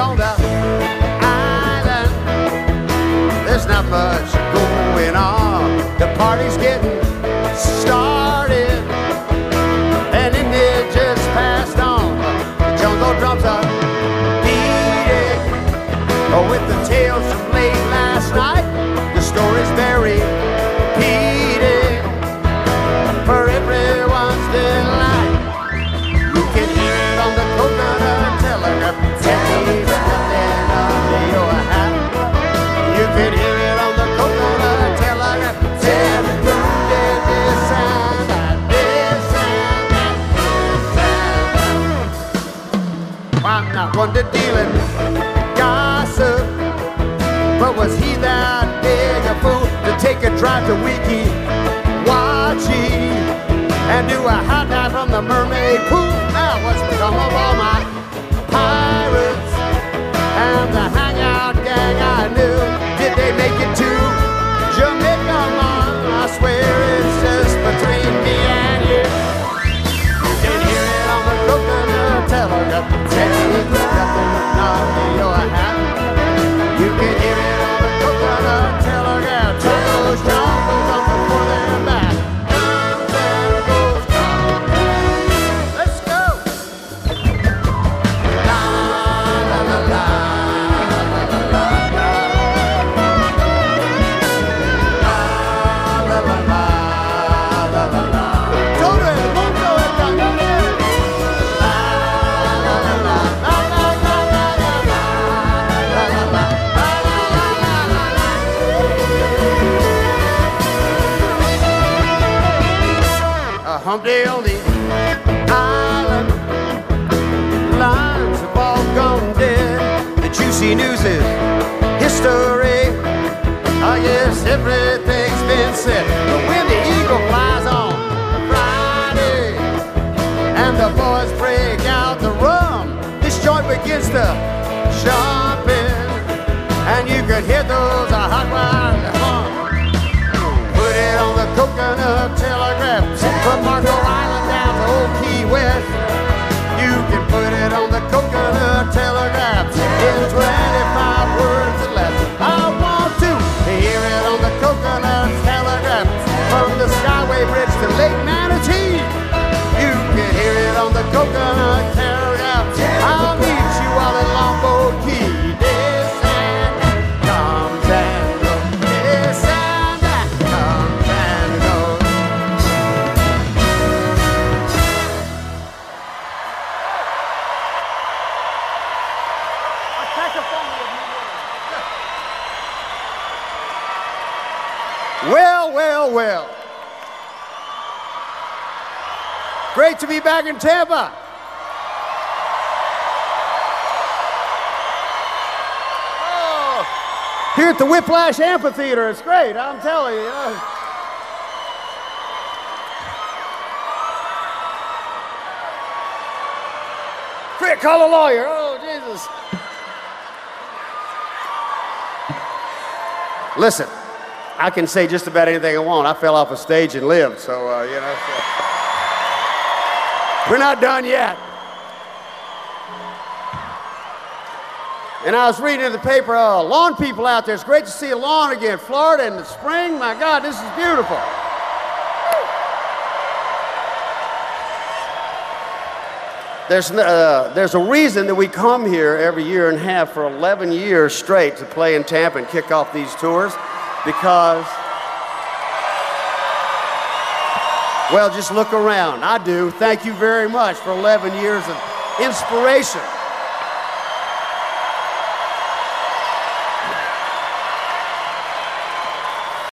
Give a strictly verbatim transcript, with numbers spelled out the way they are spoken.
on the island. There's not much going on. The party's getting started, and then it just passed on. The jungle drums are beating, oh, with the tales from late last night. The story's very repeating for everyone's delight. You can hear it on the coconut telegraph. Tell me nothing under your hat. You can hear it on the coconut telegraph. Tell me nothing this and that, this and that, this and that. I'm not one to deal in gossip, but was he that big a fool to take a drive to Wiki Wachi and do a hot dive from the mermaid pool? Now what's become of all my pirates and the hangout gang I knew? Did they make it to Jamaica, man? I swear it's just between me and you. You can hear it on the coconut telegraph. Tell me nothing under your hat. You can hear it on the coconut telegraph. Tell those jungles on before they're back. Comes and goes, comes and let's go. La la la la la la la la la la la la la. Todo el mundo está con él. La la la la la la la la la la la la. A hump day on the island, lines have all gone dead. The juicy news is history. I guess everything's been said. But when the eagle flies on Friday and the boys break out the rum, this joint begins to jump in, and you can hear those uh, hot wires hum. Put it on the coconut telegraph from Marco Island down to Old Key West. You can put it on the coconut telegraph in twenty-five words or less. I want to hear it on the coconut telegraph from the Skyway Bridge to Lake Manatee. You can hear it on the coconut telegraph. I'll meet you all in Longboat Key. This and that comes and goes. This and that comes and goes. Well, well, well. Great to be back in Tampa. Oh, here at the Whiplash Amphitheater, it's great, I'm telling you. Uh, Quick, call a lawyer. Oh, Jesus. Listen, I can say just about anything I want. I fell off a stage and lived, so, uh, you know. So. We're not done yet. And I was reading in the paper, uh, lawn people out there. It's great to see a lawn again. Florida in the spring. My God, this is beautiful. There's, uh, there's a reason that we come here every year and have for eleven years straight to play in Tampa and kick off these tours, because, well, just look around. I do. Thank you very much for eleven years of inspiration.